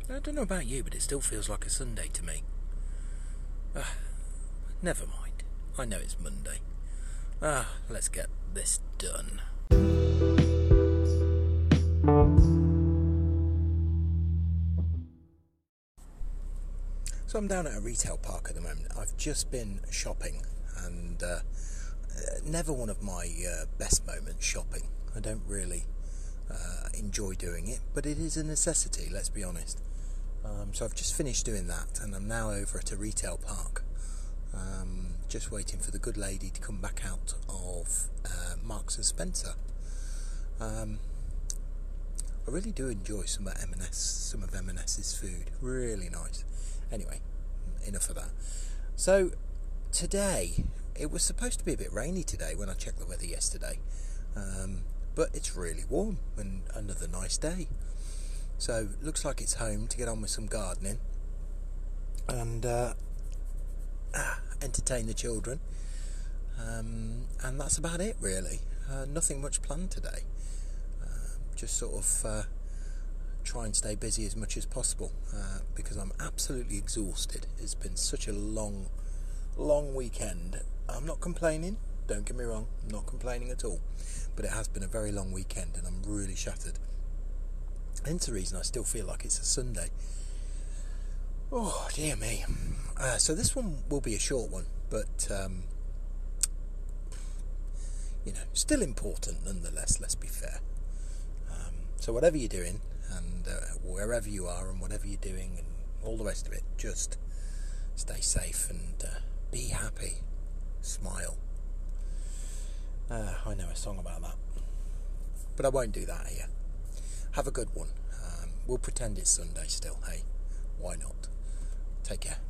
I don't know about you, but it still feels like a Sunday to me. Never mind. I know it's Monday. Let's get this done. So I'm down at a retail park at the moment. I've just been shopping, and never one of my best moments shopping. I don't really enjoy doing it, but it is a necessity, let's be honest. So I've just finished doing that, and I'm now over at a retail park, just waiting for the good lady to come back out of Marks and Spencer. I really do enjoy some of M&S's food. Really nice. Anyway, enough of that. So today, it was supposed to be a bit rainy today when I checked the weather yesterday, but it's really warm and another nice day. So looks like it's home to get on with some gardening and entertain the children, and that's about it really. Nothing much planned today. Just sort of try and stay busy as much as possible, because I'm absolutely exhausted. It's been such a long weekend. I'm not complaining, don't get me wrong, I'm not complaining at all, but it has been a very long weekend and I'm really shattered. Hence the reason I still feel like it's a Sunday. Oh dear me. So this one will be a short one, but still important nonetheless, let's be fair. So whatever you're doing, and wherever you are and whatever you're doing and all the rest of it, just stay safe and be happy. Smile. I know a song about that, but I won't do that here. Have a good one. We'll pretend it's Sunday still. Hey, why not? Take care.